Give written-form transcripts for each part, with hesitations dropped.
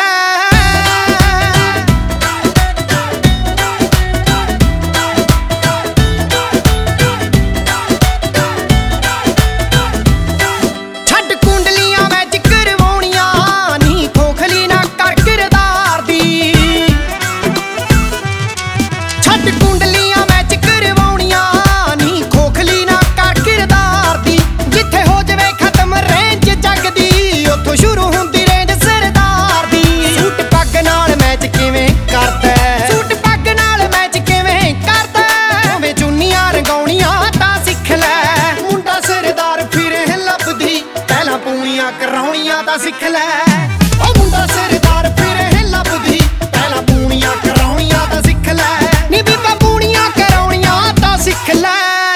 कराउणियां तां सिख लै ओ मुंडा सिरदार फिरे लभदी पहला पूणियां कराउणियां तां सिख लै नी बीबा पूणियां कराउणियां तां सिख लै।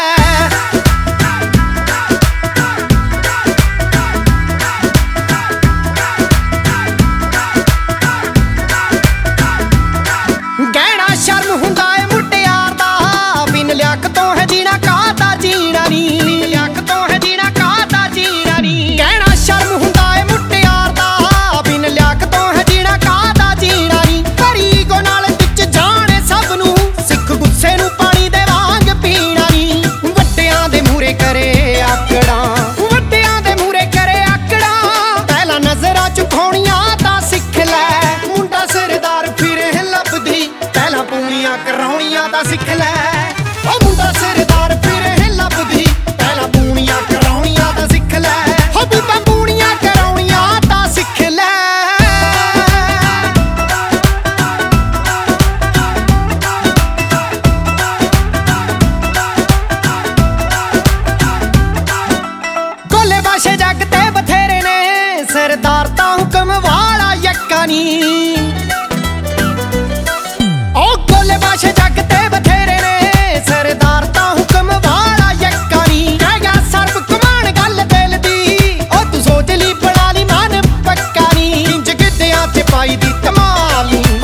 गहना शर्म हुंदा है मुटियार दा बिन लियाकत तो है जीना काहदा जीना नी लियाकत तो है जीना काहदा जीना नी। गहना शर्म हुंदा है मुटियार दा बिन लियाकत तो है जीना काहदा जीना नी। भरी गो नाल विच जाने सब नूं सिख गुस्से नूं पानी दे वांग पीना नी। वड्डियां दे मूहरे करे आकड़ा वड्डियां दे मूहरे करे आकड़ा पहला नजरां झुकाउणियां तां सिख लै मुंडा सिरदार फिरे लभदी पहला पूणियां कराउणियां तां सिख लै ओ मुंडा सिरदार फिरे लभदी पहला पूणियां कराउणियां तां सिख लै हो बीबा पूणियां कराउणियां तां सिख लै। गोले बाशे जग ते बथेरे ने सरदार तां हुकम वाला यक्का नी। ओ गोले बाशे जग ते बथेरे ने सरदार तां हुकम वाला यक्का नी। कह गया सर्व कमान गल दिल दी ओ तू सोच ली बना ली मन पक्का नी। इंज गिद्धियां च पाई दी धमाल नी